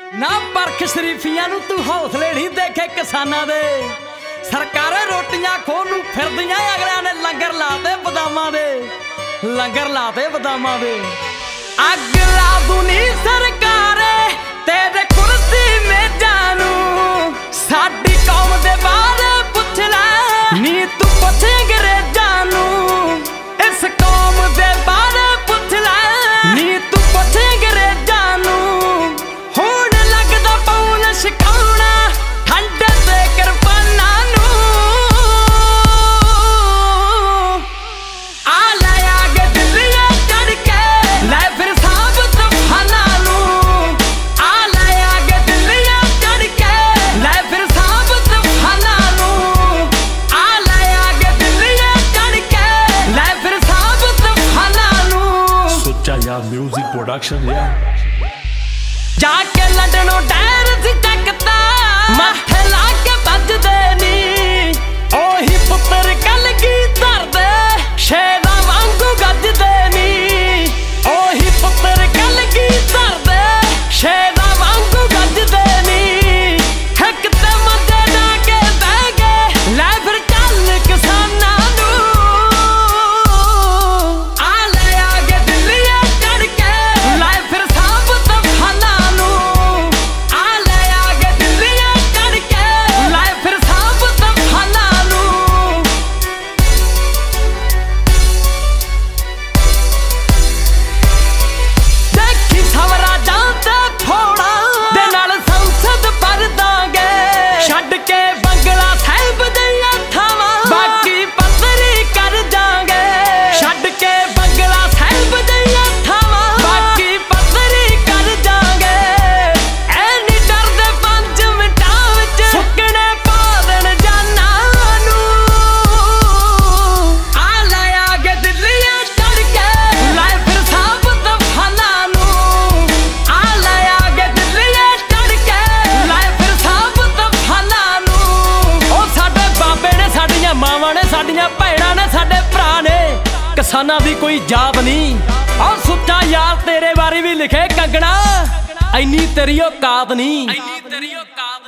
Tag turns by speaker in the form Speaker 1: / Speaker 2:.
Speaker 1: ना परख शरीफियां नू तू हौसले नहीं देखे किसानां दे। सरकारें रोटियां खोन नू फिरदियां अगलियां ने लंगर लाते बदामां दे, लंगर लाते बदामां दे। अग ला दूं नी सरकारे तेरे कुर्सी में जानू, साडी कौम दे बारे पुछ लै नी तू पुछ अंग्रेजां नू। इस कौम दे बारे पुछ लै नी तू पुछ अंग्रेजां नू। हुण लगदा पौन शिकाउणा ठंड ते किरपानां नू। आ लै आगे दिल्लियां चढ़ के लै फिर साहब तूफानां नू। आ लै आगे दिल्लियां चढ़ के लै फिर साहब तूफानां नू। आ लै आगे दिल्लियां चढ़ के लै फिर साहब तूफानां नू।
Speaker 2: सोचा यार म्यूजिक प्रोडक्शन यार
Speaker 1: जाके लंडनों टायर सी चकता माथे ला के बजदे नी। ओही पुत्तर कलगी धरदे शेरां वांगू गजदे नी। ओही पुत्तर कलगी धरदे शेरां वांगू गजदे नी। हिक ते मंजे ला के बह गए लै फिर चल किसानां नू। आ लै आगे दिल्लियां चढ़ के लै फिर साहब तूफानां नू। आ लै आगे दिल्लियां चढ़ के लै फिर साहब तूफानां नू। देखी स्वराजां ते फोड़ा दे नाल संसद भर दांगे। छड्ड के बंगला साहिब दियां थावां बाकी पत्तरी कर जांगे। छड्ड के बंगला साहिब दियां थावां बाकी पत्तरी कर जांगे। ऐ नी डरदे 5 मिंटां विच सुकने पा देण जानां नू। आ लै आगे दिल्लियां चढ़ के लै फिर साहब तूफानां नू। आ लै आगे दिल्लियां चढ़ के लै फिर साहब तूफानां नू। ओ साडे बाबे ने साडियां मावां ने साडियां भैणां ने साडे भरा ने किसानां दी कोई जात नहीं। और सुच्चा यार तेरे बारे भी लिखे कंगना, ऐनी तेरी औकात नहीं।